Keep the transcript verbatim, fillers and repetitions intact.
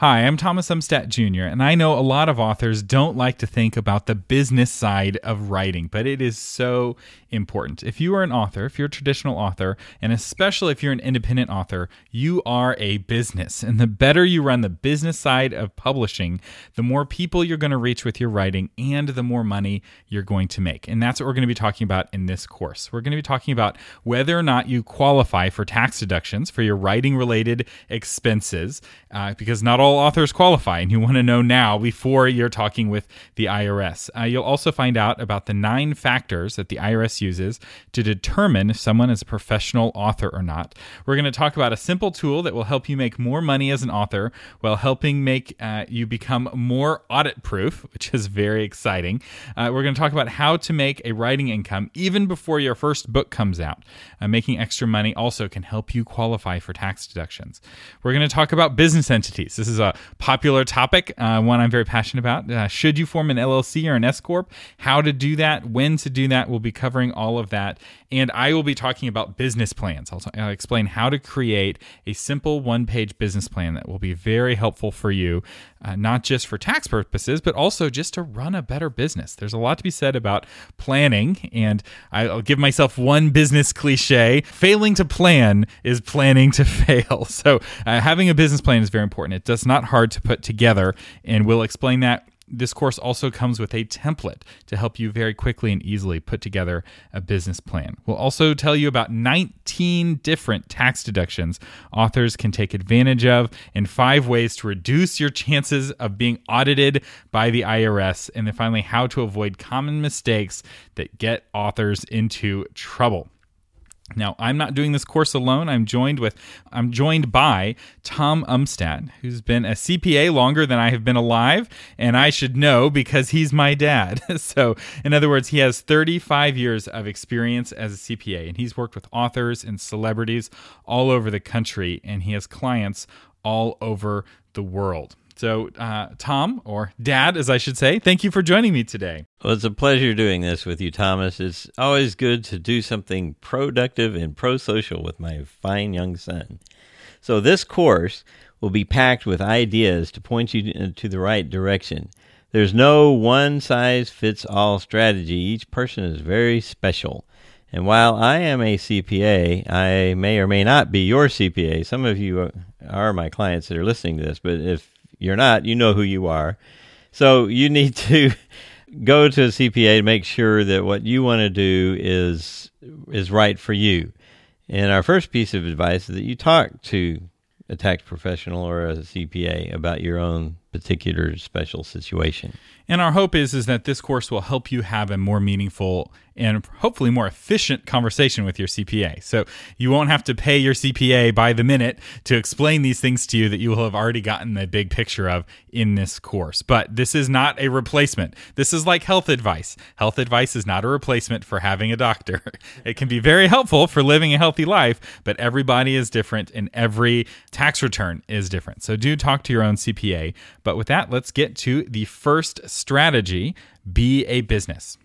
Hi, I'm Thomas Umstattd Junior, and I know a lot of authors don't like to think about the business side of writing, but it is so important. If you are an author, if you're a traditional author, and especially if you're an independent author, you are a business. And the better you run the business side of publishing, the more people you're going to reach with your writing and the more money you're going to make. And that's what we're going to be talking about in this course. We're going to be talking about whether or not you qualify for tax deductions for your writing-related expenses, uh, because not all authors qualify, and you want to know now before you're talking with the I R S. Uh, you'll also find out about the nine factors that the I R S uses to determine if someone is a professional author or not. We're going to talk about a simple tool that will help you make more money as an author while helping make uh, you become more audit-proof, which is very exciting. Uh, we're going to talk about how to make a writing income even before your first book comes out. Uh, making extra money also can help you qualify for tax deductions. We're going to talk about business entities. This is a popular topic, uh, one I'm very passionate about. Uh, should you form an L L C or an S Corp? How to do that, when to do that. We'll be covering all of that. And I will be talking about business plans. I'll, t- I'll explain how to create a simple one-page business plan that will be very helpful for you, uh, not just for tax purposes, but also just to run a better business. There's a lot to be said about planning, and I'll give myself one business cliche. Failing to plan is planning to fail. So uh, having a business plan is very important. It does not hard to put together, and we'll explain that. This course also comes with a template to help you very quickly and easily put together a business plan. We'll also tell you about nineteen different tax deductions authors can take advantage of and five ways to reduce your chances of being audited by the I R S. And then finally, how to avoid common mistakes that get authors into trouble. Now, I'm not doing this course alone. I'm joined with, I'm joined by Tom Umstattd, who's been a C P A longer than I have been alive, and I should know because he's my dad. So, in other words, he has thirty-five years of experience as a C P A, and he's worked with authors and celebrities all over the country, and he has clients all over the world. So, uh, Tom, or Dad, as I should say, thank you for joining me today. Well, it's a pleasure doing this with you, Thomas. It's always good to do something productive and pro-social with my fine young son. So this course will be packed with ideas to point you to the right direction. There's no one-size-fits-all strategy. Each person is very special. And while I am a C P A, I may or may not be your C P A. Some of you are my clients that are listening to this, but if you're not, you know who you are. So you need to go to a C P A to make sure that what you want to do is is right for you. And our first piece of advice is that you talk to a tax professional or a C P A about your own particular special situation. And our hope is, is that this course will help you have a more meaningful and hopefully more efficient conversation with your C P A. So you won't have to pay your C P A by the minute to explain these things to you that you will have already gotten the big picture of in this course. But this is not a replacement. This is like health advice. Health advice is not a replacement for having a doctor. It can be very helpful for living a healthy life, but everybody is different and every tax return is different. So do talk to your own C P A. But with that, let's get to the first strategy: be a business.